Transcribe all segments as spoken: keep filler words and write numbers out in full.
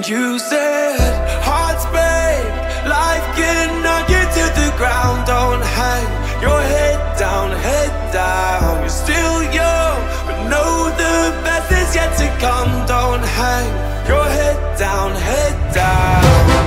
You said hearts break, life can knock you to the ground. Don't hang your head down, head down. You're still young, but know the best is yet to come. Don't hang your head down, head down.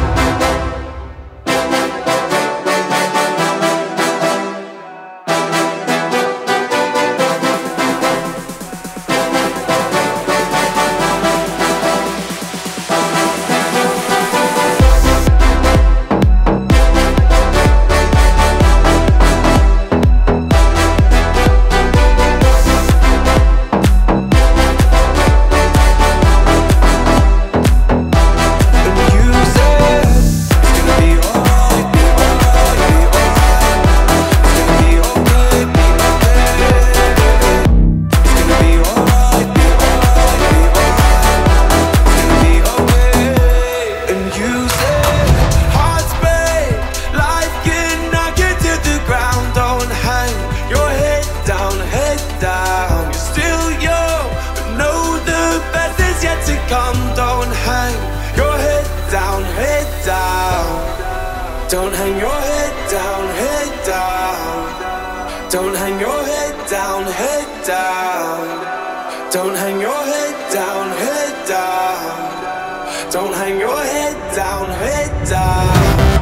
Don't hang your head down, head down. Don't hang your head down, head down. Don't hang your head down, head down. Don't hang your head down, head down.